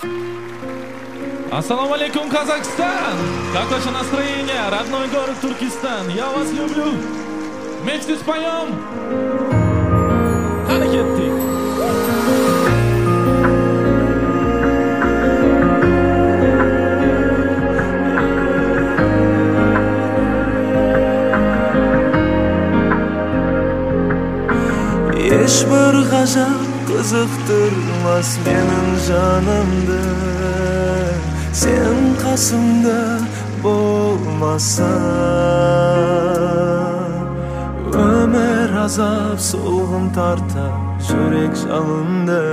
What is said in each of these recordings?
Ассаламу алейкум, Казахстан! Как ваше настроение? Родной город Туркестан. Я вас люблю. Вместе споем. Харакетти. Ешбір ғажап қызықтырмас менің жанымды, сен қасымда болмаса. Өмір азап солғын тарта жүрек жалынды,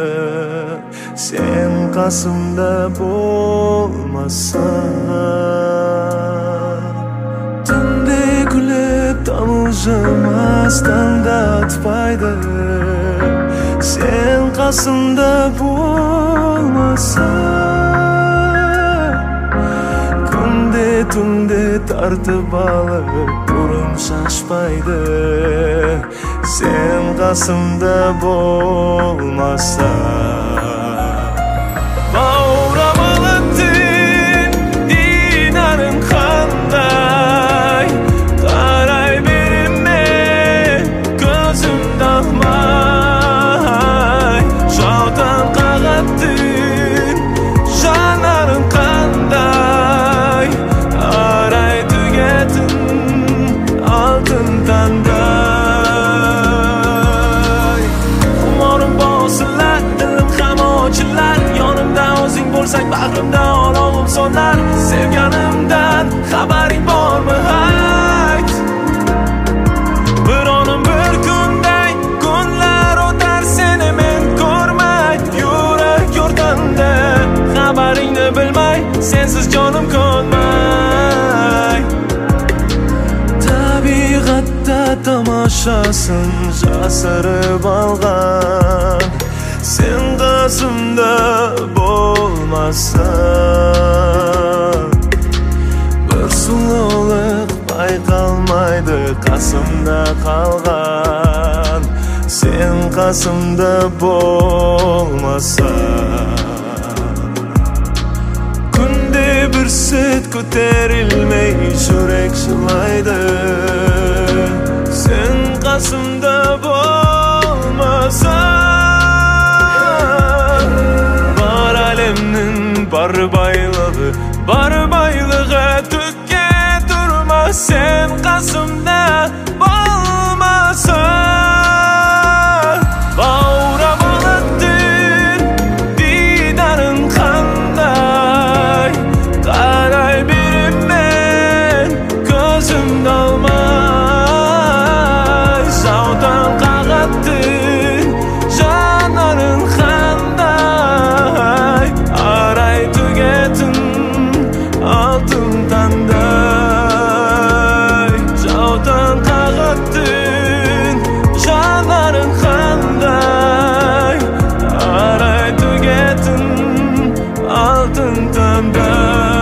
сен қасымда болмаса. Түнде күліп тамылжымастан да атпайды, сен қасымда болмаса. Күнде түнде тартып алып бұрым шашпайды, сен қасымда болмаса. Бауырамалы түн динарың қандай, қарай береме көзімді алмай. Жаутан қағат түн жанарың қандай, арай түгетін алтын таңдай. Құмарым болсынлар, ділім ham ochillar, yonimda o'zing bo'lsang bag'rimda olovim so'nar. Sevganimdan xabaring bormi ayt? Bir onim bir kunday kunlar o'tar seni men ko'rmay, yurak yordamda xabaringni bilmay, sensiz jonim ko'nmay. Tabiatda tomoshasin jasirib olgan, sen qasimda bo'lmasa. Bir suluvliq bayqalmaydi qasimda qalgan, sen qasimda bo'lmasa. Kunde bir set ko'tarilmay yurek shilaydi, sen qasimda bo'lmasa. Bar alemnin bar baylығы tükке durmaz, sen qasimda bo'lmasa. Bauramалы түн дидарың қандай, қарай беремен көзімді алмай. Жаутан қағат түн жанарың қандай, арай түгетін алтын таңдай. Жаутан қағат түн жанарың қандай, арай түгетін алтын таңдай.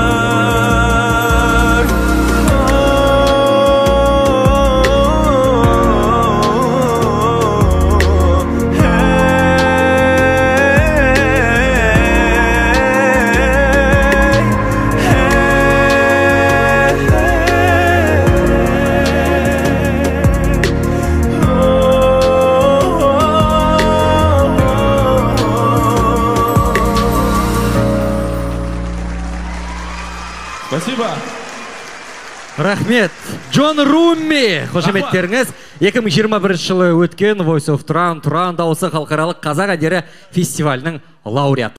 Спасибо. Рахмет. Джон Румми, қошеметтеріңіз. 2021 жылы өткен Voice of Тұран дауысы халықаралық қазақ әндері фестивалінің лауреаты.